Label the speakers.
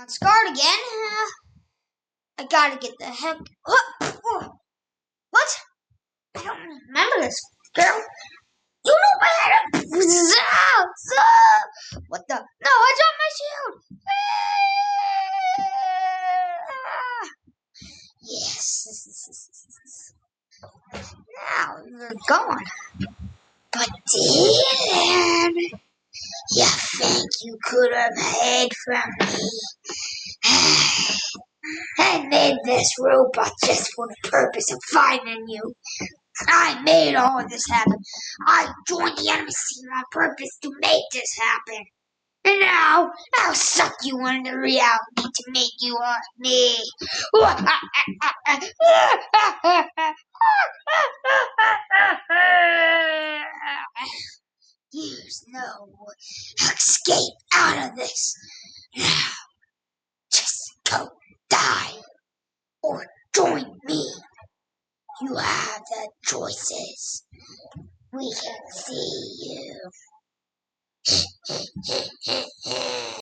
Speaker 1: Scarred again. I gotta get the heck. What? I don't remember this, girl. You know I had a. What the? No, I dropped my shield. Yes. Now you're gone. But Dylan, you think you could have hid from me? I made this robot just for the purpose of finding you. I made all of this happen. I joined the enemy team on purpose to make this happen. And now, I'll suck you into reality to make you want me. There's no escape out of this. Now, just go die or join me. You have the choices. We can see you.